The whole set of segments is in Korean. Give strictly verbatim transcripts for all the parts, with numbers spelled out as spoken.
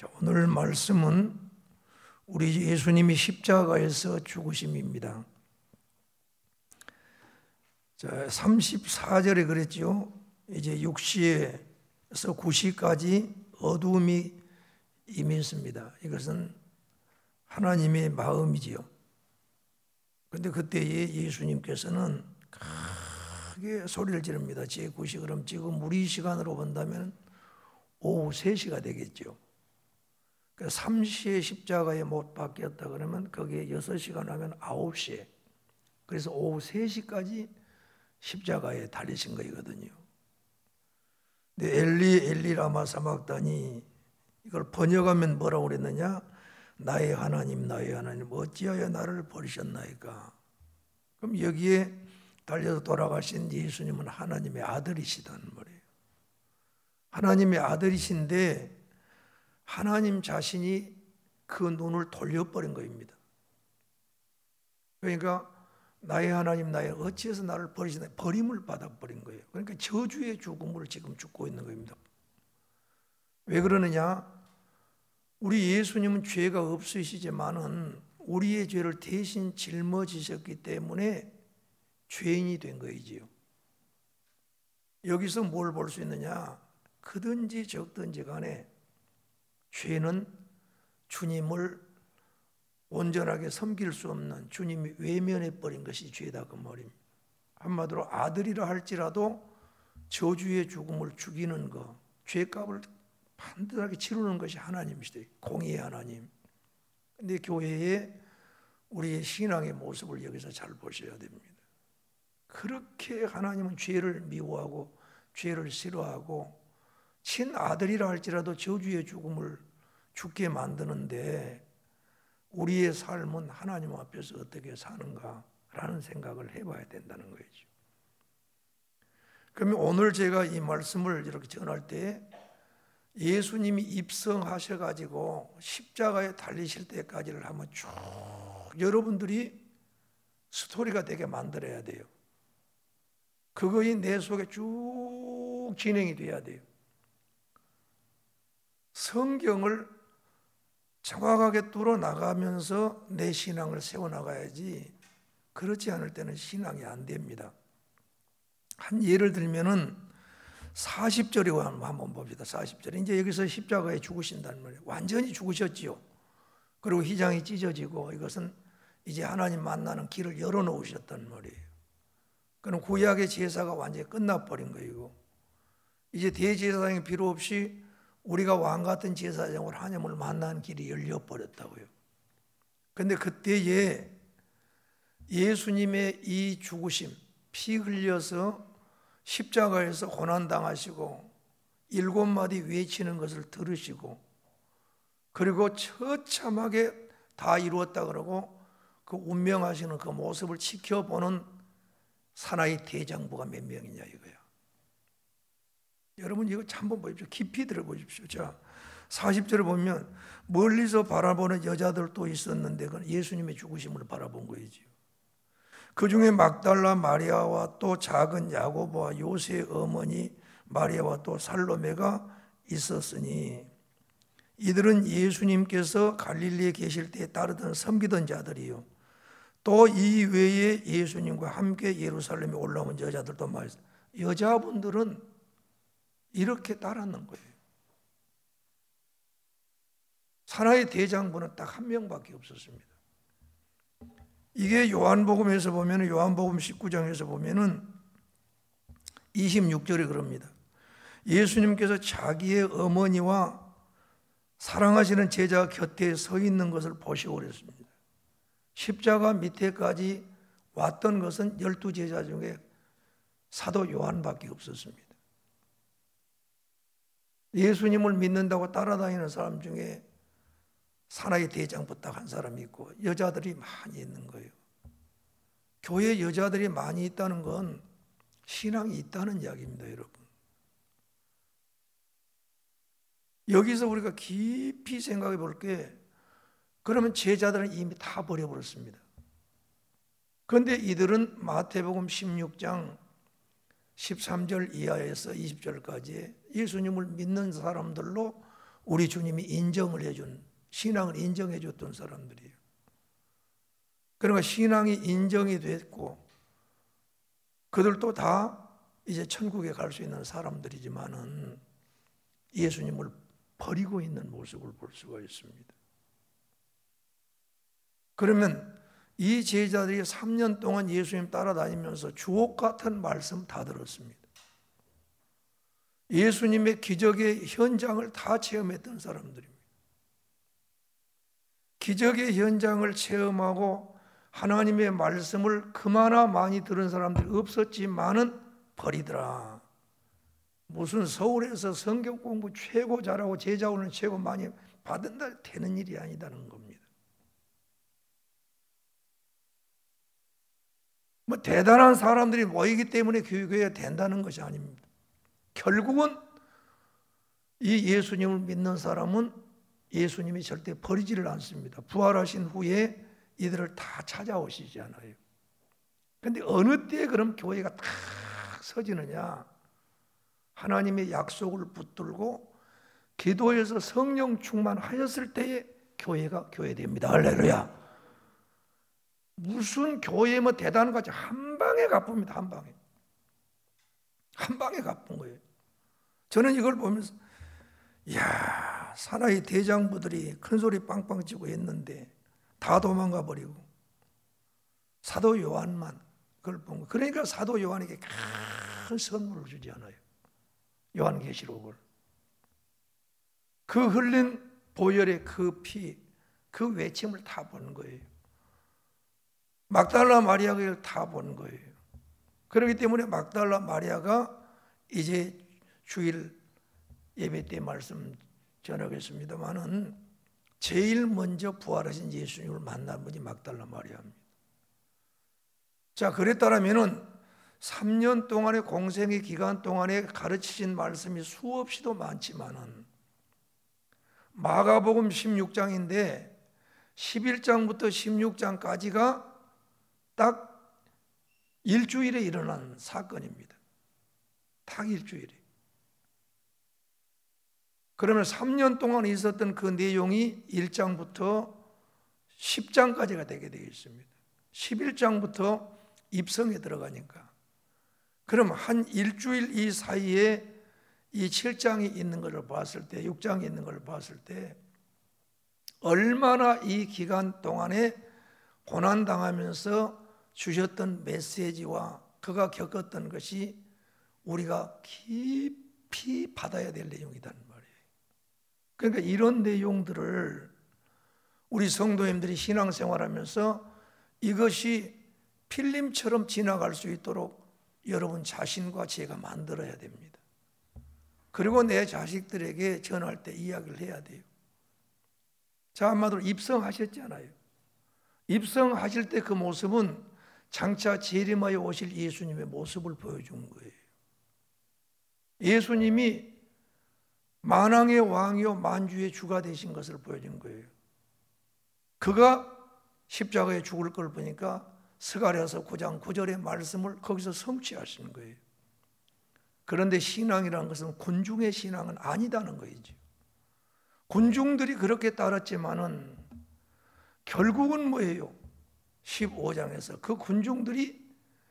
자, 오늘 말씀은 우리 예수님이 십자가에서 죽으심입니다. 자, 삼십사 절에 그랬죠. 이제 육 시에서 구 시까지 어두움이 임했습니다. 이것은 하나님의 마음이지요. 그런데 그때에 예수님께서는 크게 소리를 지릅니다. 제구 시, 그럼 지금 우리 시간으로 본다면 오후 세 시가 되겠죠. 삼 시에 십자가에 못 박혔다 그러면 거기에 여섯 시간 하면 아홉 시에, 그래서 오후 세 시까지 십자가에 달리신 거거든요. 근데 엘리 엘리 라마 사막다니, 이걸 번역하면 뭐라고 그랬느냐? 나의 하나님 나의 하나님 어찌하여 나를 버리셨나이까. 그럼 여기에 달려서 돌아가신 예수님은 하나님의 아들이시다는 말이에요. 하나님의 아들이신데 하나님 자신이 그 눈을 돌려버린 것입니다. 그러니까 나의 하나님 나의 어찌해서 나를 버리시나, 버림을 받아버린 거예요. 그러니까 저주의 죽음을 지금 죽고 있는 겁니다. 왜 그러느냐? 우리 예수님은 죄가 없으시지만은 우리의 죄를 대신 짊어지셨기 때문에 죄인이 된 거이지요. 여기서 뭘 볼 수 있느냐? 크든지 적든지 간에 죄는 주님을 온전하게 섬길 수 없는, 주님이 외면해버린 것이 죄다 그 말입니다. 한마디로 아들이라 할지라도 저주의 죽음을 죽이는 것, 죄값을 반드하게 치르는 것이 하나님이시다. 공의의 하나님. 그런데 교회에 우리의 신앙의 모습을 여기서 잘 보셔야 됩니다. 그렇게 하나님은 죄를 미워하고 죄를 싫어하고 친아들이라 할지라도 저주의 죽음을 죽게 만드는데 우리의 삶은 하나님 앞에서 어떻게 사는가라는 생각을 해봐야 된다는 거죠. 그러면 오늘 제가 이 말씀을 이렇게 전할 때 예수님이 입성하셔가지고 십자가에 달리실 때까지를 한번 쭉 여러분들이 스토리가 되게 만들어야 돼요. 그것이 내 속에 쭉 진행이 돼야 돼요. 성경을 정확하게 뚫어나가면서 내 신앙을 세워나가야지, 그렇지 않을 때는 신앙이 안 됩니다. 한 예를 들면은 사십 절이고 한번 봅시다. 사십 절. 이제 여기서 십자가에 죽으신다는 말이에요. 완전히 죽으셨지요. 그리고 휘장이 찢어지고 이것은 이제 하나님 만나는 길을 열어놓으셨단 말이에요. 그럼 구약의 제사가 완전히 끝나버린 거이고 이제 대제사장이 필요 없이 우리가 왕 같은 제사장으로 하나님을 만나는 길이 열려버렸다고요. 그런데 그때에 예수님의 이 죽으심, 피 흘려서 십자가에서 고난당하시고 일곱 마디 외치는 것을 들으시고 그리고 처참하게 다 이루었다 그러고 그 운명하시는 그 모습을 지켜보는 사나이 대장부가 몇 명이냐 이거야. 여러분 이거 한번 보십시오. 깊이 들어보십시오. 자, 사십 절에 보면 멀리서 바라보는 여자들도 있었는데 그건 예수님의 죽으심을 바라본 거이지요. 그 중에 막달라 마리아와 또 작은 야고보와 요새의 어머니 마리아와 또 살로메가 있었으니 이들은 예수님께서 갈릴리에 계실 때에 따르던 섬기던 자들이요. 또 이 외에 예수님과 함께 예루살렘에 올라온 여자들도 많이 있어요. 여자분들은 이렇게 따랐는 거예요. 사나이 대장부는 딱 한 명밖에 없었습니다. 이게 요한복음에서 보면, 요한복음 십구 장에서 보면은 이십육 절에 그럽니다. 예수님께서 자기의 어머니와 사랑하시는 제자 곁에 서 있는 것을 보시고 그랬습니다. 십자가 밑에까지 왔던 것은 열두 제자 중에 사도 요한밖에 없었습니다. 예수님을 믿는다고 따라다니는 사람 중에 사나이 대장부 딱 한 사람이 있고 여자들이 많이 있는 거예요. 교회 여자들이 많이 있다는 건 신앙이 있다는 이야기입니다, 여러분. 여기서 우리가 깊이 생각해 볼 게, 그러면 제자들은 이미 다 버려버렸습니다. 그런데 이들은 마태복음 십육 장 십삼 절 이하에서 이십 절까지 예수님을 믿는 사람들로 우리 주님이 인정을 해준, 신앙을 인정해 줬던 사람들이에요. 그러니까 신앙이 인정이 됐고 그들도 다 이제 천국에 갈 수 있는 사람들이지만은 예수님을 버리고 있는 모습을 볼 수가 있습니다. 그러면 이 제자들이 삼 년 동안 예수님 따라다니면서 주옥 같은 말씀 다 들었습니다. 예수님의 기적의 현장을 다 체험했던 사람들입니다. 기적의 현장을 체험하고 하나님의 말씀을 그마나 많이 들은 사람들이 없었지만은 버리더라. 무슨 서울에서 성경 공부 최고 잘하고 제자훈련 최고 많이 받은다 되는 일이 아니다는 겁니다. 뭐 대단한 사람들이 모이기 때문에 교회가 된다는 것이 아닙니다. 결국은 이 예수님을 믿는 사람은 예수님이 절대 버리지를 않습니다. 부활하신 후에 이들을 다 찾아오시잖아요. 그런데 어느 때에 그럼 교회가 탁 서지느냐? 하나님의 약속을 붙들고 기도해서 성령 충만하였을 때에 교회가 교회됩니다. 할렐루야. 무슨 교회 뭐 대단한 거지? 한 방에 갚습니다. 한 방에. 한 방에 갚은 거예요. 저는 이걸 보면서 이야, 사나이 대장부들이 큰 소리 빵빵 치고 했는데 다 도망가 버리고 사도 요한만 그걸 본 거예요. 그러니까 사도 요한에게 큰 선물을 주지 않아요. 요한계시록을. 그 흘린 보혈의 그 피, 그 외침을 다 본 거예요. 막달라 마리아가 다 본 거예요. 그렇기 때문에 막달라 마리아가 이제 주일 예배 때 말씀 전하겠습니다만은 제일 먼저 부활하신 예수님을 만난 분이 막달라 마리아입니다. 자, 그랬다면은 삼 년 동안의 공생의 기간 동안에 가르치신 말씀이 수없이도 많지만은 마가복음 십육 장인데 십일 장부터 십육 장까지가 딱 일주일에 일어난 사건입니다. 딱 일주일에. 그러면 삼 년 동안 있었던 그 내용이 일 장부터 십 장까지가 되게 되어 있습니다. 십일 장부터 입성에 들어가니까. 그럼 한 일주일 이 사이에 이 칠 장이 있는 것을 봤을 때, 육 장이 있는 것을 봤을 때 얼마나 이 기간 동안에 고난당하면서 주셨던 메시지와 그가 겪었던 것이 우리가 깊이 받아야 될 내용이란 말이에요. 그러니까 이런 내용들을 우리 성도님들이 신앙생활하면서 이것이 필름처럼 지나갈 수 있도록 여러분 자신과 제가 만들어야 됩니다. 그리고 내 자식들에게 전할 때 이야기를 해야 돼요. 자, 한마디로 입성하셨잖아요. 입성하실 때 그 모습은 장차 재림하여 오실 예수님의 모습을 보여준 거예요. 예수님이 만왕의 왕이요 만주의 주가 되신 것을 보여준 거예요. 그가 십자가에 죽을 걸 보니까 스가랴서 구 장 구 절의 말씀을 거기서 성취하시는 거예요. 그런데 신앙이라는 것은 군중의 신앙은 아니다는 거이죠. 군중들이 그렇게 따랐지만은 결국은 뭐예요? 십오 장에서 그 군중들이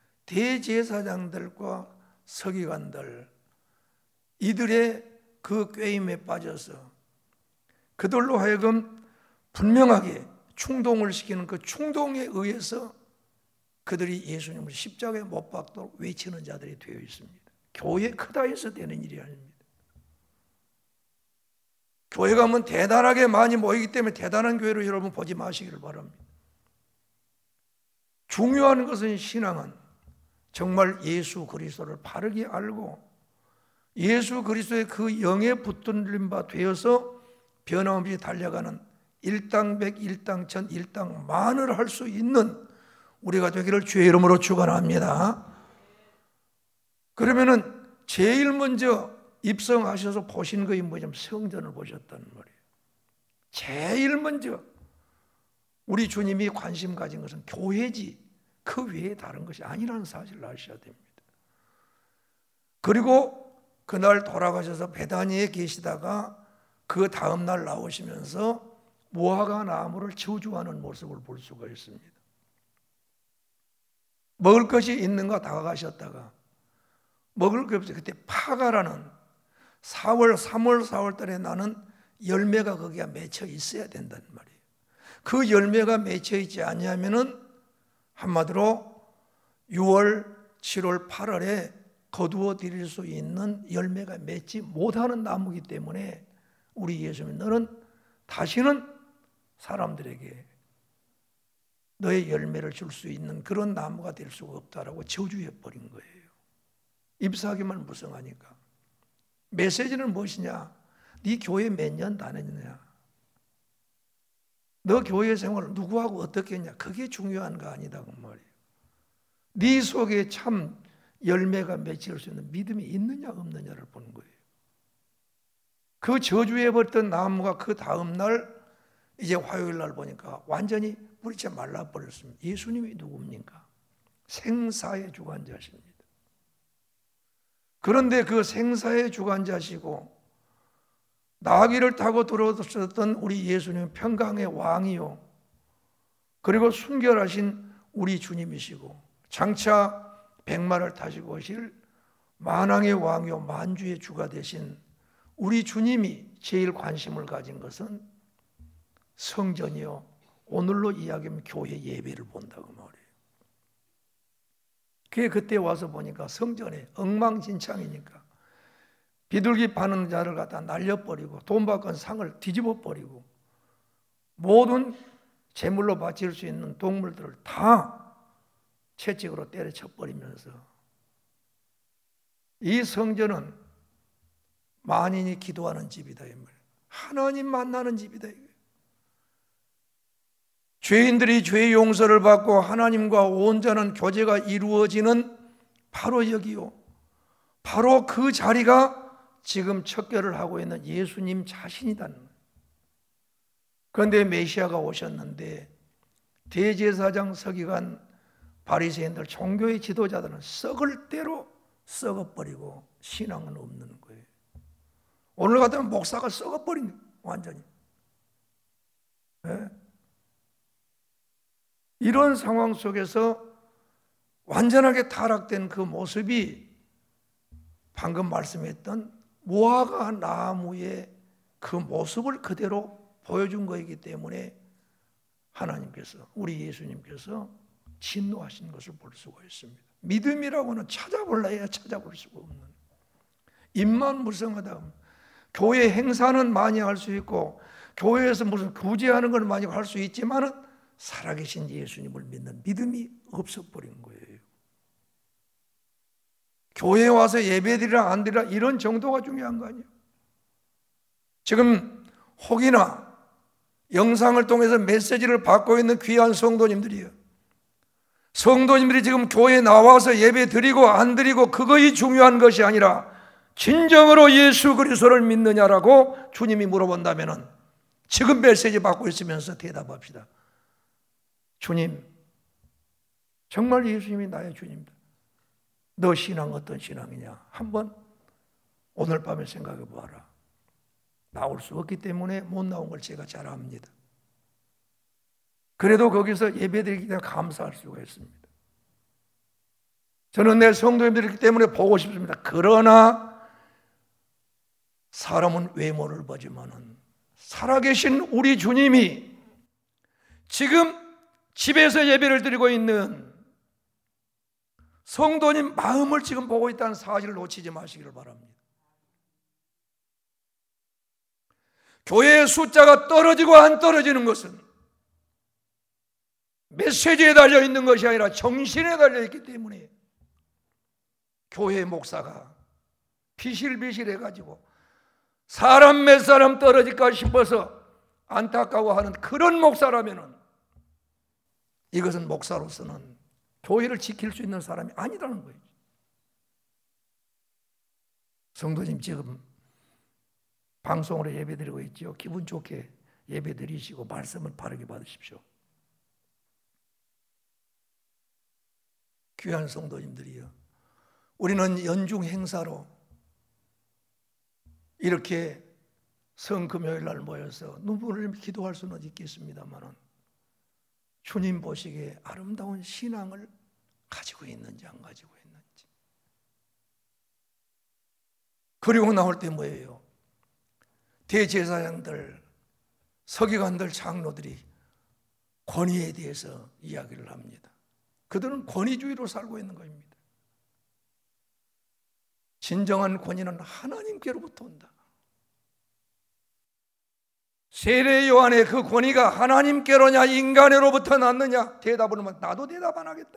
대제사장들과 서기관들 이들의 그 꾀임에 빠져서 그들로 하여금 분명하게 충동을 시키는 그 충동에 의해서 그들이 예수님을 십자가에 못 박도록 외치는 자들이 되어 있습니다. 교회 크다 해서 되는 일이 아닙니다. 교회 가면 대단하게 많이 모이기 때문에 대단한 교회로 여러분 보지 마시기를 바랍니다. 중요한 것은 신앙은 정말 예수 그리스도를 바르게 알고 예수 그리스도의 그 영에 붙들린 바 되어서 변함없이 달려가는 일당백, 일당천, 일당만을 할 수 있는 우리가 되기를 주의 이름으로 축원합니다. 그러면은 제일 먼저 입성하셔서 보신 것이 뭐냐면 성전을 보셨다는 말이에요. 제일 먼저 우리 주님이 관심 가진 것은 교회지 그 외에 다른 것이 아니라는 사실을 아셔야 됩니다. 그리고 그날 돌아가셔서 베다니에 계시다가 그 다음날 나오시면서 무화과 나무를 저주하는 모습을 볼 수가 있습니다. 먹을 것이 있는가 다가가셨다가 먹을 게 없어요. 그때 파가라는 사월, 삼월, 사월 달에 나는 열매가 거기에 맺혀 있어야 된다는 말이에요. 그 열매가 맺혀 있지 않냐면은 한마디로 유월, 칠월, 팔월에 거두어 드릴 수 있는 열매가 맺지 못하는 나무이기 때문에 우리 예수님, 너는 다시는 사람들에게 너의 열매를 줄 수 있는 그런 나무가 될 수가 없다라고 저주해 버린 거예요. 잎사귀만 무성하니까. 메시지는 무엇이냐? 네 교회 몇 년 다녔느냐? 너 교회 생활을 누구하고 어떻게 했냐? 그게 중요한 거 아니다 그 말이에요. 네 속에 참 열매가 맺힐 수 있는 믿음이 있느냐 없느냐를 보는 거예요. 그 저주해 버렸던 나무가 그 다음 날 이제 화요일 날 보니까 완전히 뿌리째 말라버렸습니다. 예수님이 누굽니까? 생사의 주관자십니다. 그런데 그 생사의 주관자시고 나귀를 타고 들어오셨던 우리 예수님, 평강의 왕이요, 그리고 순결하신 우리 주님이시고 장차 백마를 타시고 오실 만왕의 왕이요 만주의 주가 되신 우리 주님이 제일 관심을 가진 것은 성전이요, 오늘로 이야기하면 교회 예배를 본다고 말이에요. 그게 그때 와서 보니까 성전에 엉망진창이니까 비둘기 파는 자를 갖다 날려버리고 돈 받건 상을 뒤집어버리고 모든 제물로 바칠 수 있는 동물들을 다 채찍으로 때려쳐버리면서 이 성전은 만인이 기도하는 집이다, 이 말이에요. 하나님 만나는 집이다. 죄인들이 죄 용서를 받고 하나님과 온전한 교제가 이루어지는 바로 여기요, 바로 그 자리가 지금 척결을 하고 있는 예수님 자신이다는 거예요. 그런데 메시아가 오셨는데 대제사장, 서기관, 바리새인들, 종교의 지도자들은 썩을 대로 썩어버리고 신앙은 없는 거예요. 오늘 같으면 목사가 썩어버린 거예요, 완전히. 네? 이런 상황 속에서 완전하게 타락된 그 모습이 방금 말씀했던 무화과 나무의 그 모습을 그대로 보여준 거이기 때문에 하나님께서, 우리 예수님께서 진노하신 것을 볼 수가 있습니다. 믿음이라고는 찾아볼래야 찾아볼 수가 없는, 입만 무성하다. 교회 행사는 많이 할 수 있고 교회에서 무슨 구제하는 걸 많이 할 수 있지만은 살아계신 예수님을 믿는 믿음이 없어버린 거예요. 교회에 와서 예배드리라 안 드리라 이런 정도가 중요한 거 아니에요. 지금 혹이나 영상을 통해서 메시지를 받고 있는 귀한 성도님들이에요. 성도님들이 지금 교회에 나와서 예배 드리고 안 드리고 그것이 중요한 것이 아니라 진정으로 예수 그리스도를 믿느냐라고 주님이 물어본다면 지금 메시지 받고 있으면서 대답합시다. 주님, 정말 예수님이 나의 주님이다. 너 신앙 어떤 신앙이냐? 한번 오늘 밤에 생각해 보아라. 나올 수 없기 때문에 못 나온 걸 제가 잘 압니다. 그래도 거기서 예배드리기 때문에 감사할 수가 있습니다. 저는 내 성도님들이기 때문에 보고 싶습니다. 그러나 사람은 외모를 보지만은 살아계신 우리 주님이 지금 집에서 예배를 드리고 있는 성도님 마음을 지금 보고 있다는 사실을 놓치지 마시기를 바랍니다. 교회의 숫자가 떨어지고 안 떨어지는 것은 메시지에 달려있는 것이 아니라 정신에 달려있기 때문에 교회 목사가 비실비실해가지고 사람 몇 사람 떨어질까 싶어서 안타까워하는 그런 목사라면 이것은 목사로서는 교회를 지킬 수 있는 사람이 아니라는 거예요. 성도님 지금 방송으로 예배드리고 있죠. 기분 좋게 예배드리시고 말씀을 바르게 받으십시오. 귀한 성도님들이요, 우리는 연중 행사로 이렇게 성금요일 날 모여서 눈물을 흘리며 기도할 수는 있겠습니다만 주님 보시기에 아름다운 신앙을 가지고 있는지 안 가지고 있는지. 그리고 나올 때 뭐예요? 대제사장들, 서기관들, 장로들이 권위에 대해서 이야기를 합니다. 그들은 권위주의로 살고 있는 것입니다. 진정한 권위는 하나님께로부터 온다. 세례 요한의 그 권위가 하나님께로냐 인간으로부터 났느냐? 대답을 하면 나도 대답 안 하겠다.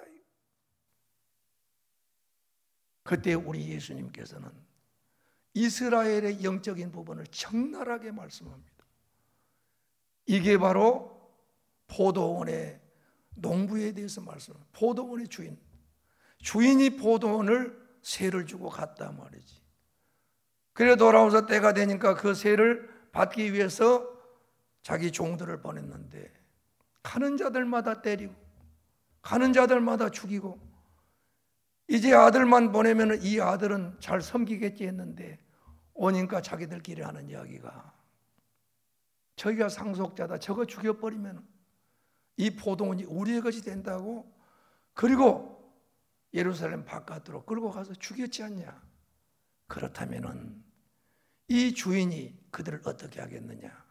그때 우리 예수님께서는 이스라엘의 영적인 부분을 적나라하게 말씀합니다. 이게 바로 포도원의 농부에 대해서 말씀합니다. 포도원의 주인, 주인이 포도원을 세를 주고 갔다 말이지. 그래 돌아와서 때가 되니까 그 세를 받기 위해서 자기 종들을 보냈는데 가는 자들마다 때리고 가는 자들마다 죽이고 이제 아들만 보내면 이 아들은 잘 섬기겠지 했는데 오니까 자기들끼리 하는 이야기가 저기가 상속자다, 저거 죽여버리면 이 포도원이 우리의 것이 된다고, 그리고 예루살렘 바깥으로 끌고 가서 죽였지 않냐. 그렇다면 이 주인이 그들을 어떻게 하겠느냐?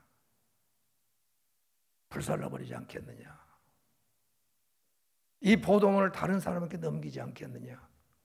불살라버리지 않겠느냐? 이 포도원을 다른 사람에게 넘기지 않겠느냐?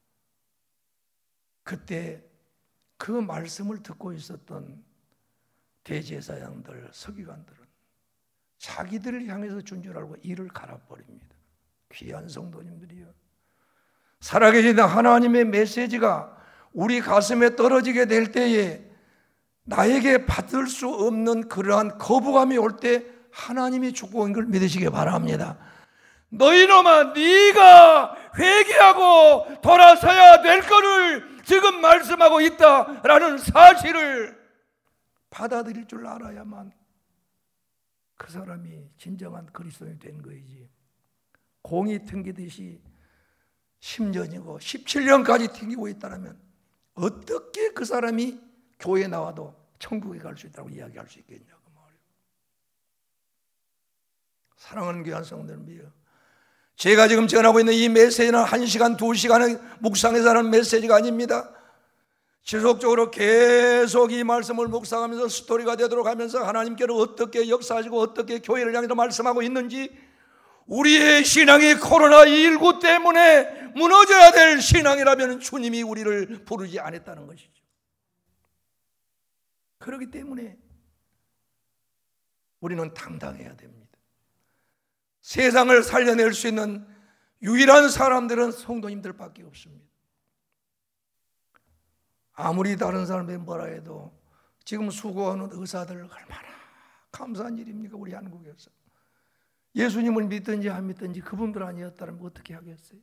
그때 그 말씀을 듣고 있었던 대제사장들, 서기관들은 자기들을 향해서 준 줄 알고 이를 갈아버립니다. 귀한 성도님들이요, 살아계신 하나님의 메시지가 우리 가슴에 떨어지게 될 때에 나에게 받을 수 없는 그러한 거부감이 올 때 하나님이 축복인 걸 믿으시기 바랍니다. 너희놈아, 네가 회개하고 돌아서야 될 것을 지금 말씀하고 있다라는 사실을 받아들일 줄 알아야만 그 사람이 진정한 그리스도인이 된 거이지. 공이 튕기듯이 십 년이고 십칠 년까지 튕기고 있다면 어떻게 그 사람이 교회에 나와도 천국에 갈 수 있다고 이야기할 수 있겠냐고 말이에요. 사랑하는 귀한 성도님이요, 제가 지금 전하고 있는 이 메시지는 한 시간, 두 시간의 묵상에서 하는 메시지가 아닙니다. 지속적으로 계속 이 말씀을 묵상하면서 스토리가 되도록 하면서 하나님께로 어떻게 역사하시고 어떻게 교회를 향해서 말씀하고 있는지, 우리의 신앙이 코로나십구 때문에 무너져야 될 신앙이라면 주님이 우리를 부르지 않았다는 것이죠. 그렇기 때문에 우리는 당당해야 됩니다. 세상을 살려낼 수 있는 유일한 사람들은 성도님들밖에 없습니다. 아무리 다른 사람들이 뭐라 해도 지금 수고하는 의사들 얼마나 감사한 일입니까? 우리 한국에서 예수님을 믿든지 안 믿든지 그분들 아니었다면 어떻게 하겠어요?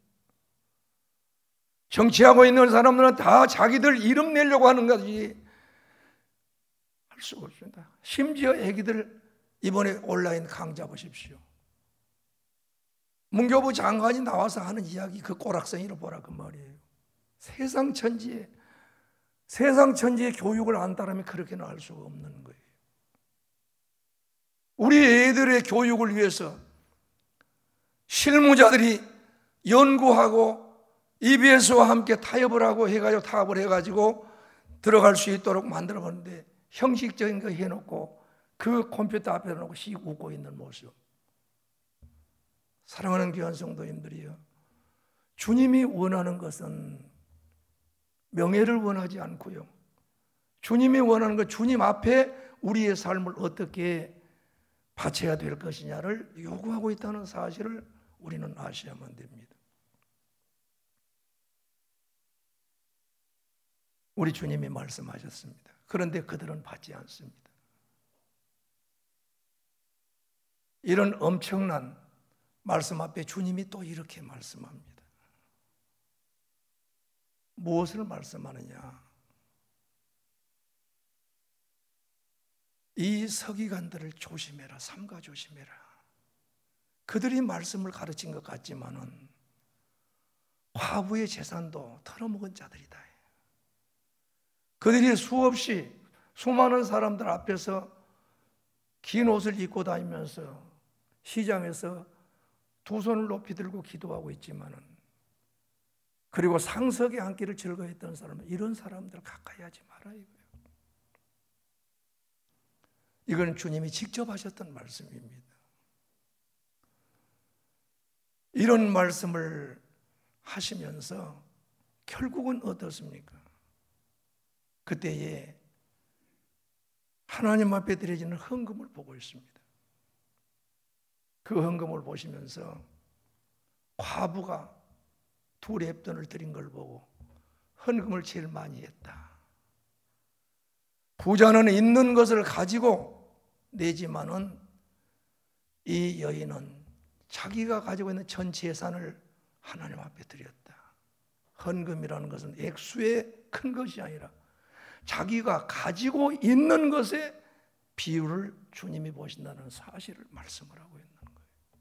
정치하고 있는 사람들은 다 자기들 이름 내려고 하는 거지 할 수가 없습니다. 심지어 애기들 이번에 온라인 강좌 보십시오. 문교부 장관이 나와서 하는 이야기, 그 꼬락서니를 보라 그 말이에요. 세상 천지에 세상 천지의 교육을 안다라면 그렇게는 할 수가 없는 거예요. 우리 애들의 교육을 위해서 실무자들이 연구하고 이비에스와 함께 타협을 하고 해가지고 타협을 해가지고 들어갈 수 있도록 만들어봤는데 형식적인 거 해놓고 그 컴퓨터 앞에 놓고 씩 웃고 있는 모습. 사랑하는 귀한 성도님들이요, 주님이 원하는 것은 명예를 원하지 않고요, 주님이 원하는 것, 주님 앞에 우리의 삶을 어떻게 바쳐야 될 것이냐를 요구하고 있다는 사실을 우리는 아셔야만 됩니다. 우리 주님이 말씀하셨습니다. 그런데 그들은 받지 않습니다. 이런 엄청난 말씀 앞에 주님이 또 이렇게 말씀합니다. 무엇을 말씀하느냐? 이 서기관들을 조심해라, 삼가 조심해라. 그들이 말씀을 가르친 것 같지만은 과부의 재산도 털어먹은 자들이다. 그들이 수없이 수많은 사람들 앞에서 긴 옷을 입고 다니면서 시장에서 두 손을 높이 들고 기도하고 있지만은, 그리고 상석에 앉기를 즐거워했던 사람은 이런 사람들 가까이 하지 말아요. 이건 주님이 직접 하셨던 말씀입니다. 이런 말씀을 하시면서 결국은 어떻습니까? 그때에 하나님 앞에 드려지는 헌금을 보고 있습니다. 그 헌금을 보시면서 과부가 두 렙돈을 드린 걸 보고 헌금을 제일 많이 했다. 부자는 있는 것을 가지고 내지만은 이 여인은 자기가 가지고 있는 전 재산을 하나님 앞에 드렸다. 헌금이라는 것은 액수의 큰 것이 아니라 자기가 가지고 있는 것에 비율을 주님이 보신다는 사실을 말씀을 하고 있는 거예요.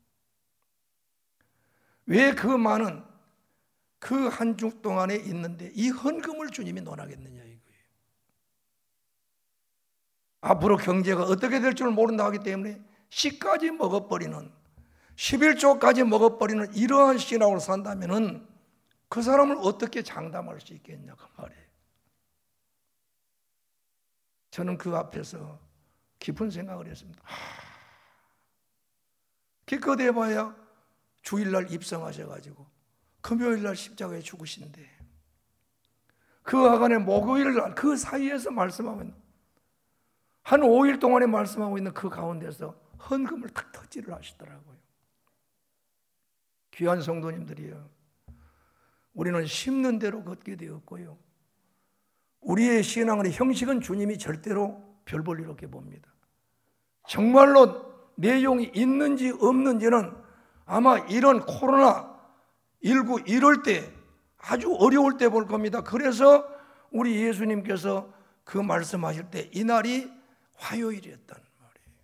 왜 그 많은 그 한 주 동안에 있는데 이 헌금을 주님이 논하겠느냐 이거예요. 앞으로 경제가 어떻게 될 줄 모른다 하기 때문에 씨까지 먹어버리는, 십일조까지 먹어버리는 이러한 신앙으로 산다면은 그 사람을 어떻게 장담할 수 있겠냐 그 말이에요. 저는 그 앞에서 깊은 생각을 했습니다. 하, 기껏 해봐야 주일날 입성하셔가지고 금요일날 십자가에 죽으신데 그 하간에 목요일날 그 사이에서 말씀하고 있는, 한 오 일 동안에 말씀하고 있는 그 가운데서 헌금을 탁 터치를 하시더라고요. 귀한 성도님들이요, 우리는 심는 대로 걷게 되었고요, 우리의 신앙의 형식은 주님이 절대로 별 볼 일 없게 봅니다. 정말로 내용이 있는지 없는지는 아마 이런 코로나 십구 이럴 때, 아주 어려울 때 볼 겁니다. 그래서 우리 예수님께서 그 말씀하실 때 이날이 화요일이었단 말이에요.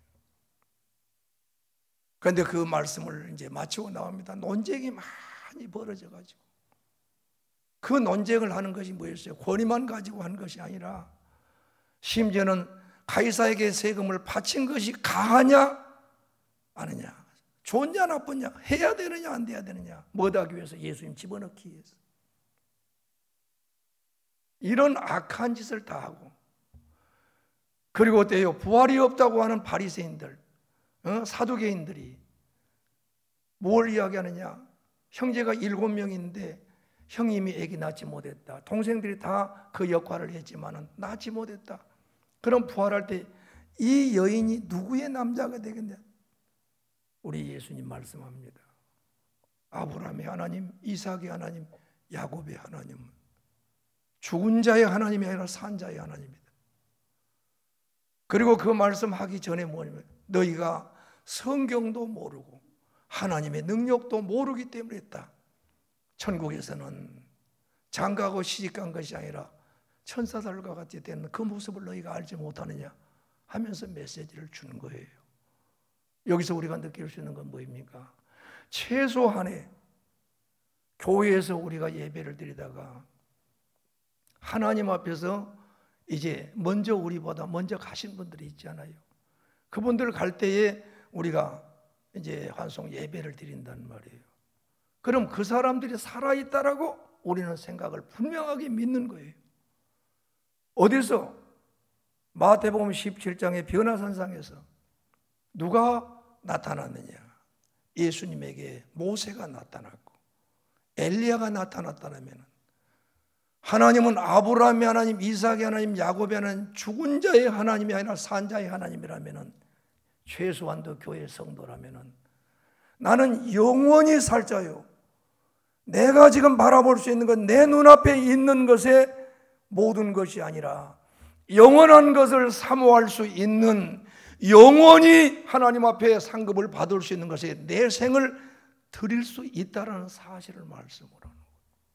그런데 그 말씀을 이제 마치고 나옵니다. 논쟁이 많이 벌어져가지고, 그 논쟁을 하는 것이 뭐였어요? 권위만 가지고 한 것이 아니라 심지어는 가이사에게 세금을 바친 것이 가하냐 아느냐, 좋냐 나쁘냐, 해야 되느냐 안 돼야 되느냐, 뭐다 하기 위해서, 예수님 집어넣기 위해서 이런 악한 짓을 다 하고, 그리고 어때요? 부활이 없다고 하는 바리새인들, 어? 사두개인들이 뭘 이야기하느냐? 형제가 일곱 명인데 형님이 아기 낳지 못했다. 동생들이 다 그 역할을 했지만은 낳지 못했다. 그럼 부활할 때 이 여인이 누구의 남자가 되겠냐? 우리 예수님 말씀합니다. 아브라함의 하나님, 이삭의 하나님, 야곱의 하나님, 죽은 자의 하나님이 아니라 산 자의 하나님입니다. 그리고 그 말씀하기 전에 뭐냐면, 너희가 성경도 모르고 하나님의 능력도 모르기 때문에 했다. 천국에서는 장가고 시집간 것이 아니라 천사들과 같이 되는 그 모습을 너희가 알지 못하느냐 하면서 메시지를 주는 거예요. 여기서 우리가 느낄 수 있는 건 뭐입니까? 최소한의 교회에서 우리가 예배를 드리다가 하나님 앞에서 이제 먼저 우리보다 먼저 가신 분들이 있잖아요. 그분들 갈 때에 우리가 이제 환송 예배를 드린단 말이에요. 그럼 그 사람들이 살아있다라고 우리는 생각을 분명하게 믿는 거예요. 어디서? 마태복음 십칠 장의 변화산상에서 누가 나타났느냐? 예수님에게 모세가 나타났고 엘리야가 나타났다면, 하나님은 아브라함의 하나님, 이삭의 하나님, 야곱의 하나님, 죽은 자의 하나님이 아니라 산 자의 하나님이라면, 최소한도 교회 성도라면 나는 영원히 살 자요, 내가 지금 바라볼 수 있는 건 내 눈앞에 있는 것에 모든 것이 아니라 영원한 것을 사모할 수 있는, 영원히 하나님 앞에 상급을 받을 수 있는 것에 내 생을 드릴 수 있다는 사실을 말씀을 하는 거예요.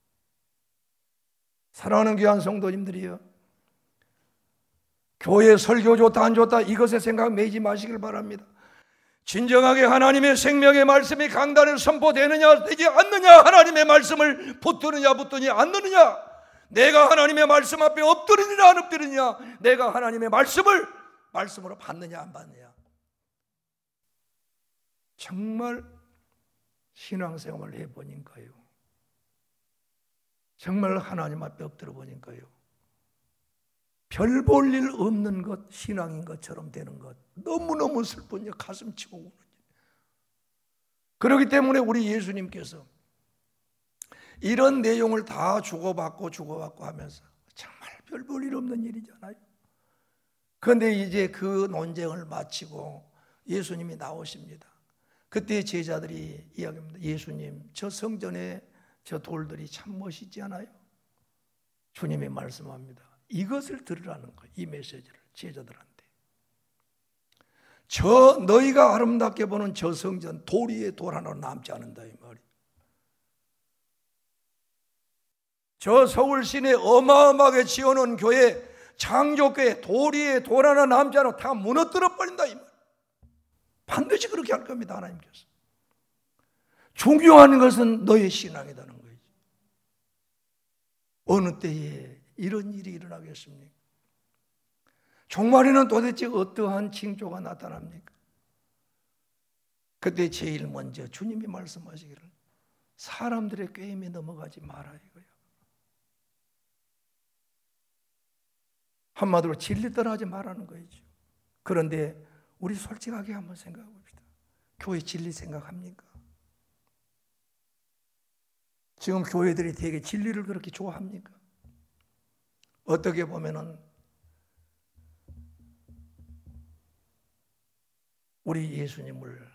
사랑하는 귀한 성도님들이요, 교회 설교 좋다 안 좋다 이것에 생각 매지 마시길 바랍니다. 진정하게 하나님의 생명의 말씀이 강단에 선포되느냐 되지 않느냐, 하나님의 말씀을 붙드느냐 붙드지 않느냐, 내가 하나님의 말씀 앞에 엎드리느냐 안 엎드리느냐, 내가 하나님의 말씀을 말씀으로 받느냐 안 받느냐. 정말 신앙생활을 해보니까요, 정말 하나님 앞에 엎드려 보니까요, 별 볼 일 없는 것, 신앙인 것처럼 되는 것, 너무너무 슬픈 일, 가슴 치고 우는 일. 그렇기 때문에 우리 예수님께서 이런 내용을 다 주고받고 주고받고 하면서 정말 별 볼 일 없는 일이잖아요. 그런데 이제 그 논쟁을 마치고 예수님이 나오십니다. 그때 제자들이 이야기합니다. 예수님, 저 성전에 저 돌들이 참 멋있지 않아요? 주님이 말씀합니다. 이것을 들으라는 거예요. 이 메시지를 제자들한테. 저 너희가 아름답게 보는 저 성전 돌 위에 돌 하나 남지 않는다 이 말이에요. 저 서울 시내 어마어마하게 지어놓은 교회, 창조교회 돌 위에 돌 하나 남지 않고 다 무너뜨려 버린다 이 말. 반드시 그렇게 할 겁니다. 하나님께서. 중요한 것은 너의 신앙이라는 거예요. 어느 때에 이런 일이 일어나겠습니까? 종말에는 도대체 어떠한 징조가 나타납니까? 그때 제일 먼저 주님이 말씀하시기를 사람들의 꾀임에 넘어가지 마라 이거예요. 한마디로 진리 떠나지 말라는 거죠. 그런데 우리 솔직하게 한번 생각해 봅시다. 교회 진리 생각합니까? 지금 교회들이 되게 진리를 그렇게 좋아합니까? 어떻게 보면은 우리 예수님을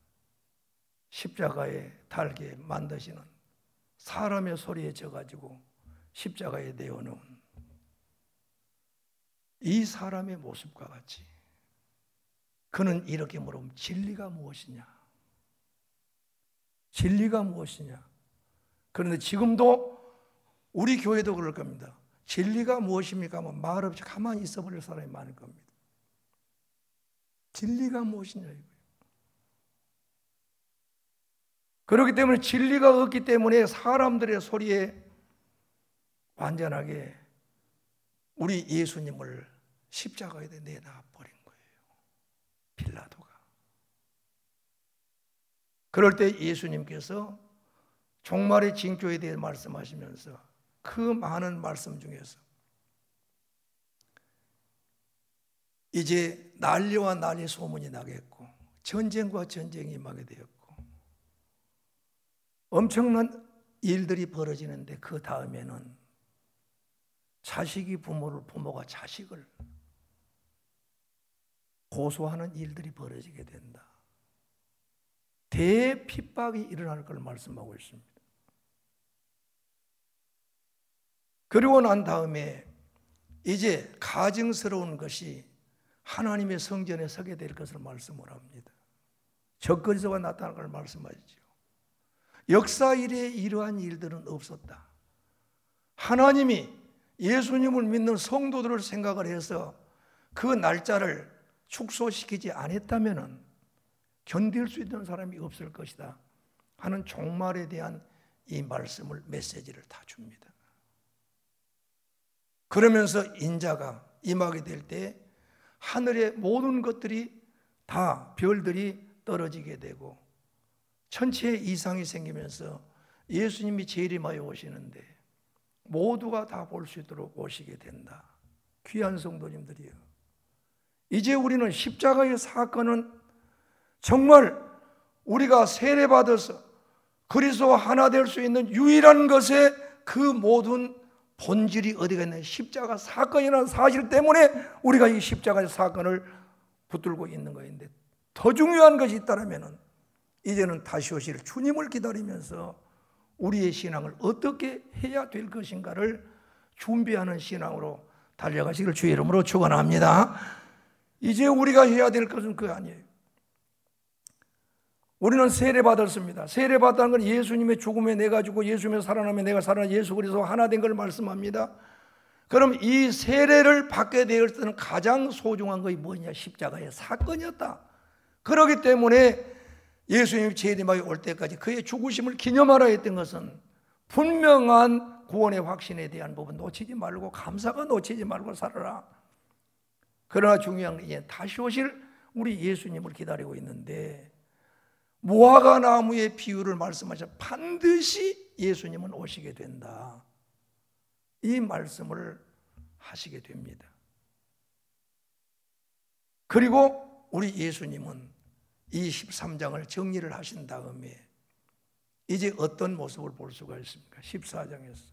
십자가에 달게 만드시는 사람의 소리에 져가지고 십자가에 내어놓은 이 사람의 모습과 같이 그는 이렇게 물으면 진리가 무엇이냐? 진리가 무엇이냐? 그런데 지금도 우리 교회도 그럴 겁니다. 진리가 무엇입니까? 하면 말 없이 가만히 있어버릴 사람이 많을 겁니다. 진리가 무엇이냐 이거예요. 그렇기 때문에 진리가 없기 때문에 사람들의 소리에 완전하게 우리 예수님을 십자가에 내놔 버린 거예요. 빌라도가. 그럴 때 예수님께서 종말의 징조에 대해 말씀하시면서 그 많은 말씀 중에서 이제 난리와 난리 소문이 나겠고 전쟁과 전쟁이 임하게 되었고 엄청난 일들이 벌어지는데 그 다음에는 자식이 부모를, 부모가 자식을 고소하는 일들이 벌어지게 된다. 대핍박이 일어날 걸 말씀하고 있습니다. 그리고 난 다음에 이제 가증스러운 것이 하나님의 성전에 서게 될 것을 말씀을 합니다. 적그리스도가 나타날 걸 말씀하시죠. 역사 이래에 이러한 일들은 없었다. 하나님이 예수님을 믿는 성도들을 생각을 해서 그 날짜를 축소시키지 않았다면 견딜 수 있는 사람이 없을 것이다 하는 종말에 대한 이 말씀을, 메시지를 다 줍니다. 그러면서 인자가 임하게 될 때 하늘의 모든 것들이 다 별들이 떨어지게 되고 천체에 이상이 생기면서 예수님이 재림하여 오시는데 모두가 다 볼 수 있도록 오시게 된다. 귀한 성도님들이요, 이제 우리는 십자가의 사건은 정말 우리가 세례받아서 그리스도와 하나 될 수 있는 유일한 것의 그 모든 본질이 어디가 있냐, 십자가 사건이라는 사실 때문에 우리가 이 십자가의 사건을 붙들고 있는 것인데, 더 중요한 것이 있다면 이제는 다시 오실 주님을 기다리면서 우리의 신앙을 어떻게 해야 될 것인가를 준비하는 신앙으로 달려가시기를 주의 이름으로 축원합니다. 이제 우리가 해야 될 것은 그거 아니에요. 우리는 세례받았습니다. 세례받았다는 건 예수님의 죽음에 내가 죽고 예수님의 살아남에 내가 살아나 예수 그리스도 하나 된 걸 말씀합니다. 그럼 이 세례를 받게 되었을 때는 가장 소중한 것이 뭐냐? 십자가의 사건이었다. 그렇기 때문에 예수님이 재림하여 올 때까지 그의 죽으심을 기념하라 했던 것은 분명한 구원의 확신에 대한 부분 놓치지 말고 감사가 놓치지 말고 살아라. 그러나 중요한 건 이제 다시 오실 우리 예수님을 기다리고 있는데 무화과 나무의 비유를 말씀하셔 반드시 예수님은 오시게 된다. 이 말씀을 하시게 됩니다. 그리고 우리 예수님은 이 십삼 장을 정리를 하신 다음에 이제 어떤 모습을 볼 수가 있습니까? 십사 장에서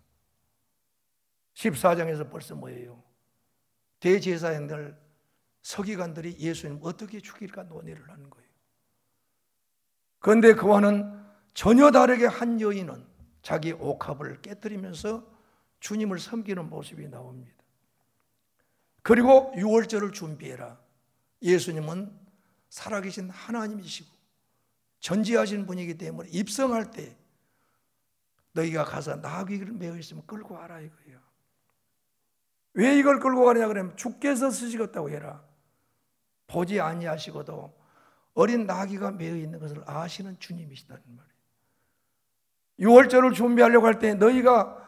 십사 장에서 벌써 뭐예요? 대제사장들, 서기관들이 예수님 어떻게 죽일까 논의를 하는 거예요. 그런데 그와는 전혀 다르게 한 여인은 자기 옥합을 깨뜨리면서 주님을 섬기는 모습이 나옵니다. 그리고 유월절을 준비해라. 예수님은 살아계신 하나님이시고 전지하신 분이기 때문에 입성할 때 너희가 가서 나귀를 메어 있으면 끌고 와라 이거예요. 왜 이걸 끌고 가느냐 그러면 주께서 쓰시겠다고 해라. 보지 아니하시고도 어린 나귀가 메어 있는 것을 아시는 주님이시다는 말이에요. 유월절을 준비하려고 할 때 너희가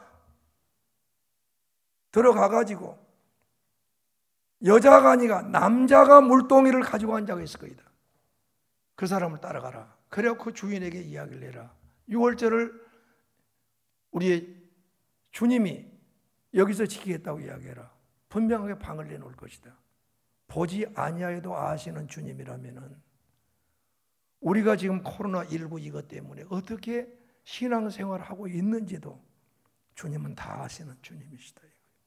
들어가가지고 여자가 아니라 남자가 물동이를 가지고 간 자가 있을 거이다. 그 사람을 따라가라. 그래야 그 주인에게 이야기를 해라. 유월절을 우리의 주님이 여기서 지키겠다고 이야기해라. 분명하게 방을 내놓을 것이다. 보지 아니하여도 아시는 주님이라면은 우리가 지금 코로나십구 이것 때문에 어떻게 신앙생활을 하고 있는지도 주님은 다 아시는 주님이시다.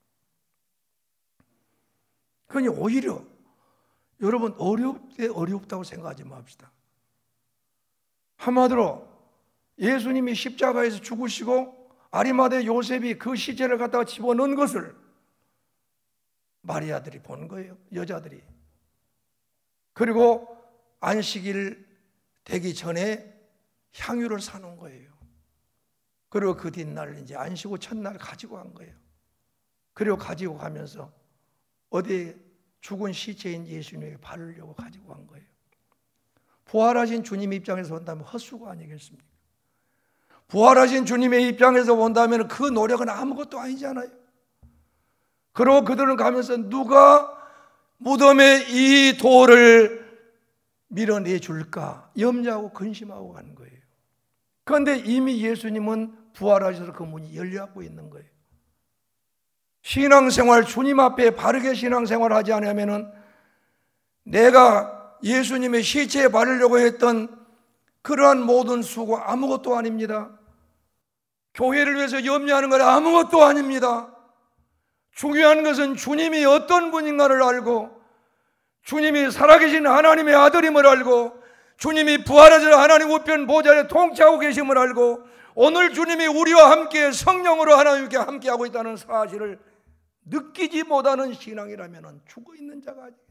그러니 오히려 여러분 어렵대 어렵다고 생각하지 맙시다. 한마디로 예수님이 십자가에서 죽으시고 아리마대 요셉이 그 시체를 갖다가 집어넣은 것을 마리아들이 본 거예요. 여자들이. 그리고 안식일 되기 전에 향유를 사놓은 거예요. 그리고 그 뒷날 이제 안식 후 첫날 가지고 간 거예요. 그리고 가지고 가면서 어디에 죽은 시체인 예수님에게 바르려고 가지고 간 거예요. 부활하신 주님 입장에서 본다면 헛수고 아니겠습니까? 부활하신 주님의 입장에서 본다면 그 노력은 아무것도 아니잖아요. 그리고 그들은 가면서 누가 무덤에 이 돌을 밀어내 줄까 염려하고 근심하고 가는 거예요. 그런데 이미 예수님은 부활하셔서 그 문이 열려갖고 있는 거예요. 신앙생활 주님 앞에 바르게 신앙생활을 하지 않으면 내가 예수님의 시체에 바르려고 했던 그러한 모든 수고 아무것도 아닙니다. 교회를 위해서 염려하는 건 아무것도 아닙니다. 중요한 것은 주님이 어떤 분인가를 알고 주님이 살아계신 하나님의 아들임을 알고 주님이 부활하셔서 하나님 우편 보좌에 통치하고 계심을 알고 오늘 주님이 우리와 함께 성령으로 하나님께 함께하고 있다는 사실을 느끼지 못하는 신앙이라면 죽어있는 자가 아니겠다.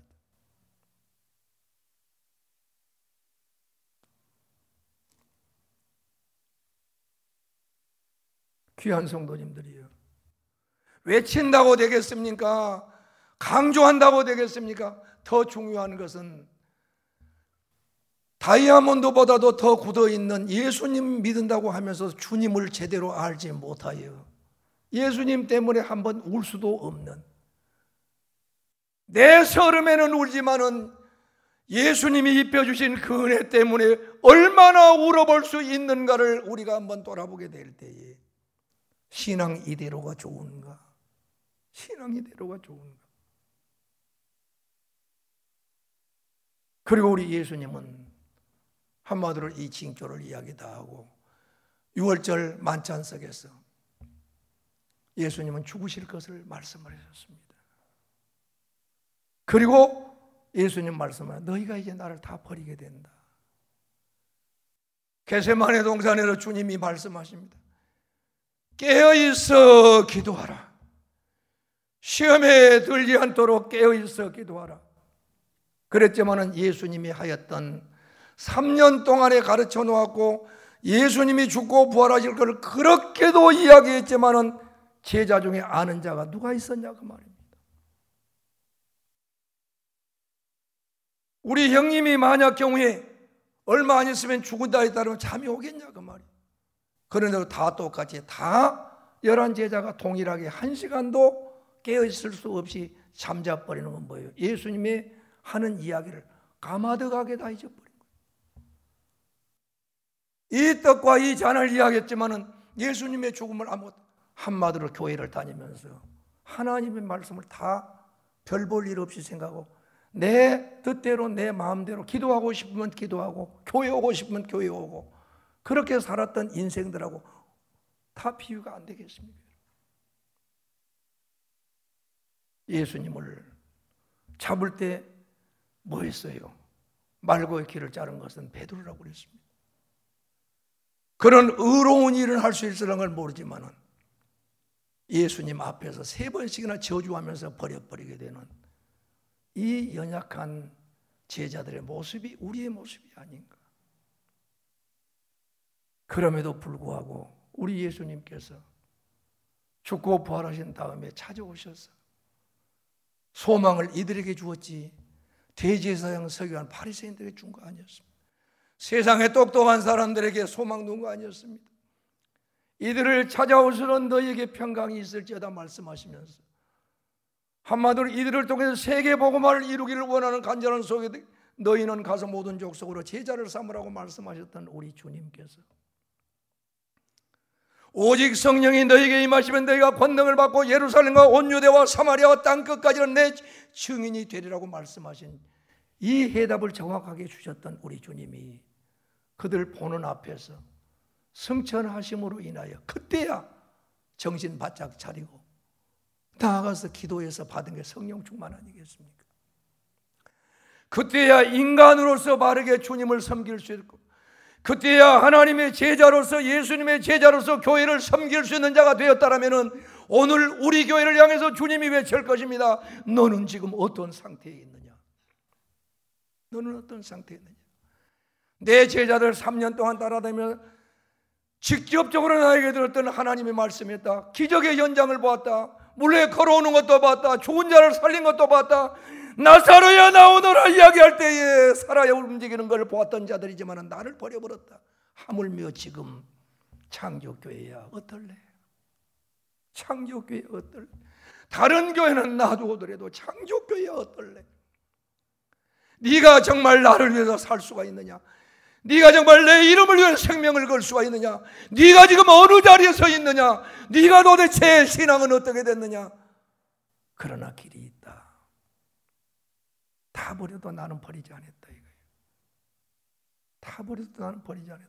귀한 성도님들이요, 외친다고 되겠습니까? 강조한다고 되겠습니까? 더 중요한 것은 다이아몬드보다도 더 굳어있는 예수님 믿는다고 하면서 주님을 제대로 알지 못하여 예수님 때문에 한번 울 수도 없는, 내 서름에는 울지만은 예수님이 입혀주신 그 은혜 때문에 얼마나 울어볼 수 있는가를 우리가 한번 돌아보게 될 때에 신앙 이대로가 좋은가? 신앙 이대로가 좋은가? 그리고 우리 예수님은 한마디로 이 징조를 이야기 다 하고 유월절 만찬석에서 예수님은 죽으실 것을 말씀을 하셨습니다. 그리고 예수님 말씀은 너희가 이제 나를 다 버리게 된다. 겟세마네 동산에서 주님이 말씀하십니다. 깨어있어 기도하라. 시험에 들지 않도록 깨어있어 기도하라. 그랬지만은 예수님이 하였던 삼 년 동안에 가르쳐 놓았고 예수님이 죽고 부활하실 것을 그렇게도 이야기했지만은 제자 중에 아는 자가 누가 있었냐 그 말입니다. 우리 형님이 만약 경우에 얼마 안 있으면 죽은다 했다면 잠이 오겠냐 그 말이에요. 그런데도 다 똑같이 다 열한 제자가 동일하게 한 시간도 깨어있을 수 없이 잠자버리는 건 뭐예요? 예수님의 하는 이야기를 가마득하게 다 잊어버린 거예요. 이 떡과 이 잔을 이야기했지만은 예수님의 죽음을 아무 한마디로 교회를 다니면서 하나님의 말씀을 다 별 볼 일 없이 생각하고 내 뜻대로 내 마음대로 기도하고 싶으면 기도하고 교회 오고 싶으면 교회 오고 그렇게 살았던 인생들하고 다 비유가 안 되겠습니까? 예수님을 잡을 때 뭐 했어요? 말고의 길을 자른 것은 베드로라고 그랬습니다. 그런 의로운 일을 할 수 있으라는 걸 모르지만은 예수님 앞에서 세 번씩이나 저주하면서 버려버리게 되는 이 연약한 제자들의 모습이 우리의 모습이 아닌가. 그럼에도 불구하고 우리 예수님께서 죽고 부활하신 다음에 찾아오셔서 소망을 이들에게 주었지 대제사장 서기관 바리새인들에게 준 거 아니었습니다. 세상에 똑똑한 사람들에게 소망 둔 거 아니었습니다. 이들을 찾아오시는 너희에게 평강이 있을지어다 말씀하시면서 한마디로 이들을 통해서 세계 복음화를 이루기를 원하는 간절한 속에 너희는 가서 모든 족속으로 제자를 삼으라고 말씀하셨던 우리 주님께서 오직 성령이 너희에게 임하시면 너희가 권능을 받고 예루살렘과 온 유대와 사마리아와 땅 끝까지는 내 증인이 되리라고 말씀하신 이 해답을 정확하게 주셨던 우리 주님이 그들 보는 앞에서 승천하심으로 인하여 그때야 정신 바짝 차리고 나아가서 기도해서 받은 게 성령 충만 아니겠습니까? 그때야 인간으로서 바르게 주님을 섬길 수 있고 그때야 하나님의 제자로서 예수님의 제자로서 교회를 섬길 수 있는 자가 되었다라면 오늘 우리 교회를 향해서 주님이 외칠 것입니다. 너는 지금 어떤 상태에 있느냐? 너는 어떤 상태에 있느냐? 내 제자들 삼 년 동안 따라다니며 직접적으로 나에게 들었던 하나님의 말씀이었다. 기적의 현장을 보았다. 물에 걸어오는 것도 봤다. 죽은 자를 살린 것도 봤다. 나사로야 나오너라 이야기할 때에 살아야 움직이는 걸 보았던 자들이지만 나를 버려버렸다. 하물며 지금 창조교회야 어떨래? 창조교회 어떨래? 다른 교회는 놔두고더라도 창조교회야 어떨래? 네가 정말 나를 위해서 살 수가 있느냐? 네가 정말 내 이름을 위해 생명을 걸 수가 있느냐? 네가 지금 어느 자리에 서 있느냐? 네가 도대체 신앙은 어떻게 됐느냐? 그러나 길이 있다. 다 버려도 나는 버리지 않았다 이거예요. 다 버려도 나는 버리지 않았다.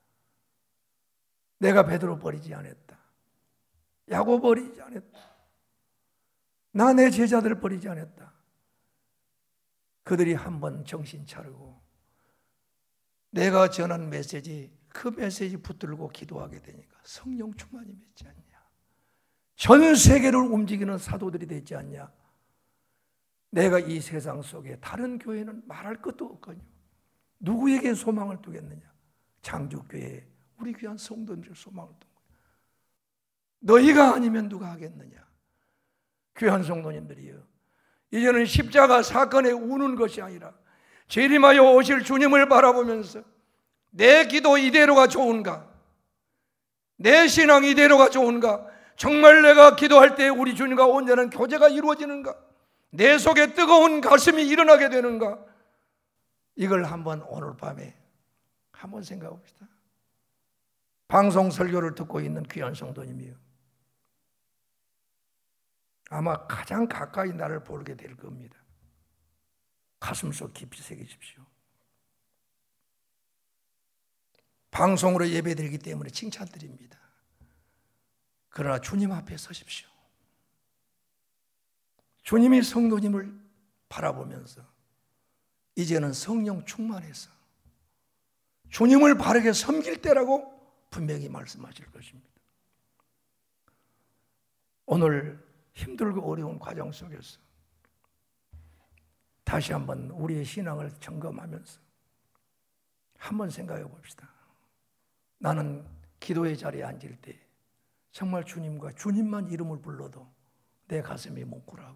내가 베드로 버리지 않았다. 야고 버리지 않았다. 나 내 제자들을 버리지 않았다. 그들이 한번 정신 차리고 내가 전한 메시지 그 메시지 붙들고 기도하게 되니까 성령 충만이 맺지 않냐? 전 세계를 움직이는 사도들이 되지 않냐? 내가 이 세상 속에 다른 교회는 말할 것도 없거든요. 누구에게 소망을 두겠느냐? 창조교회에 우리 귀한 성도님들 소망을 둔 거예요. 너희가 아니면 누가 하겠느냐? 귀한 성도님들이여, 이제는 십자가 사건에 우는 것이 아니라 재림하여 오실 주님을 바라보면서 내 기도 이대로가 좋은가? 내 신앙 이대로가 좋은가? 정말 내가 기도할 때 우리 주님과 온전한 교제가 이루어지는가? 내 속에 뜨거운 가슴이 일어나게 되는가? 이걸 한번 오늘 밤에 한번 생각해 봅시다. 방송 설교를 듣고 있는 귀한 성도님이요, 아마 가장 가까이 나를 보게 될 겁니다. 가슴속 깊이 새기십시오. 방송으로 예배드리기 때문에 칭찬드립니다. 그러나 주님 앞에 서십시오. 주님이 성도님을 바라보면서 이제는 성령 충만해서 주님을 바르게 섬길 때라고 분명히 말씀하실 것입니다. 오늘 힘들고 어려운 과정 속에서 다시 한번 우리의 신앙을 점검하면서 한번 생각해 봅시다. 나는 기도의 자리에 앉을 때 정말 주님과 주님만 이름을 불러도 내 가슴이 뭉클하고,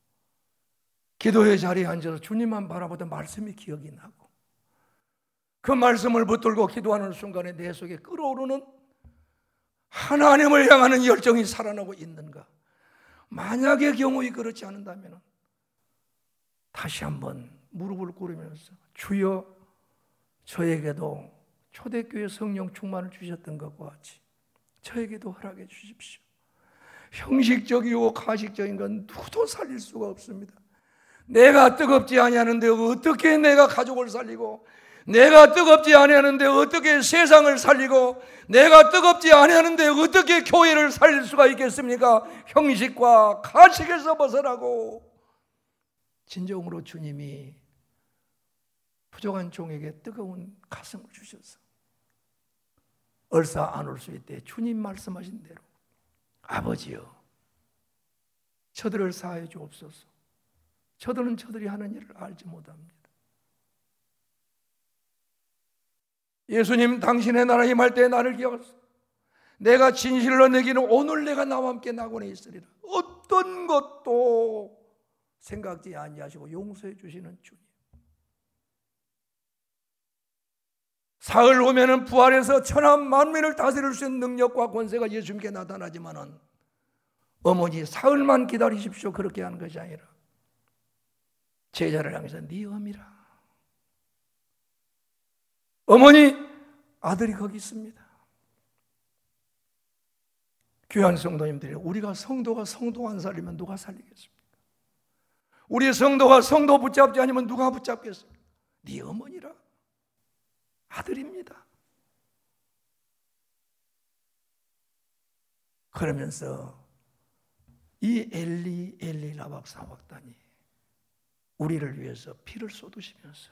기도의 자리에 앉아서 주님만 바라보다 말씀이 기억이 나고, 그 말씀을 붙들고 기도하는 순간에 내 속에 끓어오르는 하나님을 향하는 열정이 살아나고 있는가? 만약의 경우에 그렇지 않는다면 다시 한번 무릎을 꿇으면서 주여, 저에게도 초대교회 성령 충만을 주셨던 것과 같이 저에게도 허락해 주십시오. 형식적이고 가식적인 건 누구도 살릴 수가 없습니다. 내가 뜨겁지 아니하는데 어떻게 내가 가족을 살리고, 내가 뜨겁지 아니하는데 어떻게 세상을 살리고, 내가 뜨겁지 아니하는데 어떻게 교회를 살릴 수가 있겠습니까? 형식과 가식에서 벗어나고 진정으로 주님이 부족한 종에게 뜨거운 가슴을 주셔서 얼싸 안을 수 있대 주님 말씀하신 대로 아버지여, 저들을 사하여 주옵소서. 저들은 저들이 하는 일을 알지 못합니다. 예수님, 당신의 나라 임할 때 나를 기억하소서. 내가 진실로 내기는 오늘 내가 나와 함께 낙원에 있으리라. 어떤 것도 생각지 아니하시고 용서해 주시는 주님. 사흘 후면은 부활해서 천하 만민을 다스릴 수 있는 능력과 권세가 예수님께 나타나지만은 어머니 사흘만 기다리십시오 그렇게 하는 것이 아니라 제자를 향해서 네 어미라. 어머니, 아들이 거기 있습니다. 귀한 성도님들이, 우리가 성도가 성도 안 살리면 누가 살리겠습니까? 우리 성도가 성도 붙잡지 않으면 누가 붙잡겠습니까? 네 어머니라. 아들입니다. 그러면서 이 엘리 엘리 라박 사박단이 우리를 위해서 피를 쏟으시면서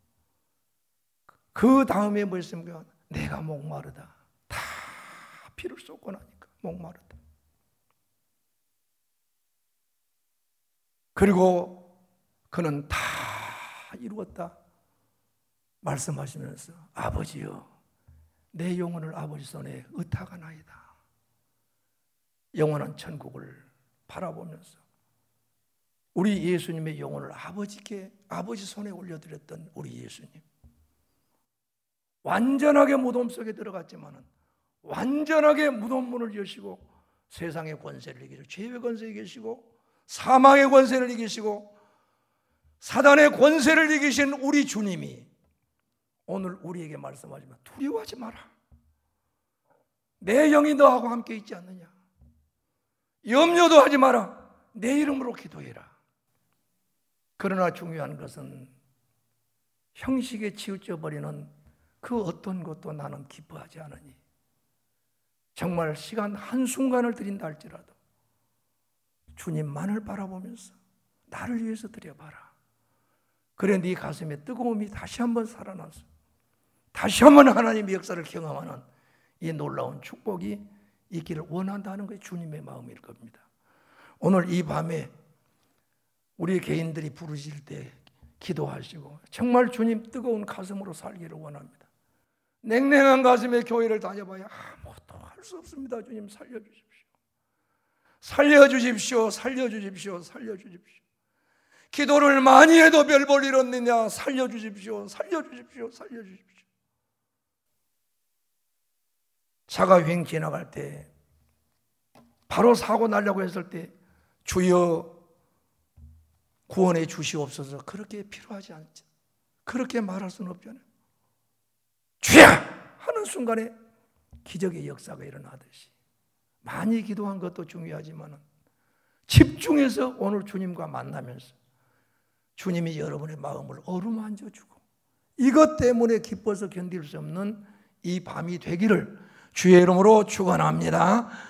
그 다음에 뭐 있습니까? 내가 목마르다. 다 피를 쏟고 나니까 목마르다. 그리고 그는 다 이루었다 말씀하시면서 아버지여, 내 영혼을 아버지 손에 의탁하나이다. 영원한 천국을 바라보면서 우리 예수님의 영혼을 아버지께, 아버지 손에 올려드렸던 우리 예수님, 완전하게 무덤 속에 들어갔지만은 완전하게 무덤 문을 여시고 세상의 권세를 이기시고 죄의 권세를 이기시고 사망의 권세를 이기시고 사단의 권세를 이기신 우리 주님이 오늘 우리에게 말씀하지만 두려워하지 마라. 내 영이 너하고 함께 있지 않느냐. 염려도 하지 마라. 내 이름으로 기도해라. 그러나 중요한 것은 형식에 치우쳐 버리는 그 어떤 것도 나는 기뻐하지 않으니 정말 시간 한순간을 드린다 할지라도 주님만을 바라보면서 나를 위해서 드려봐라. 그래 네 가슴에 뜨거움이 다시 한번 살아나서 다시 한번 하나님의 역사를 경험하는 이 놀라운 축복이 있기를 원한다는 것이 주님의 마음일 겁니다. 오늘 이 밤에 우리 개인들이 부르실 때 기도하시고 정말 주님 뜨거운 가슴으로 살기를 원합니다. 냉랭한 가슴에 교회를 다녀봐야 아무것도 할 수 없습니다. 주님 살려주십시오. 살려주십시오. 살려주십시오. 살려주십시오. 기도를 많이 해도 별 볼 일 없느냐. 살려주십시오. 살려주십시오. 살려주십시오. 차가 횡 지나갈 때 바로 사고 나려고 했을 때 주여 구원해 주시옵소서 그렇게 필요하지 않죠. 그렇게 말할 수는 없잖아요. 주여! 하는 순간에 기적의 역사가 일어나듯이 많이 기도한 것도 중요하지만 집중해서 오늘 주님과 만나면서 주님이 여러분의 마음을 어루만져 주고 이것 때문에 기뻐서 견딜 수 없는 이 밤이 되기를 주의 이름으로 축원합니다.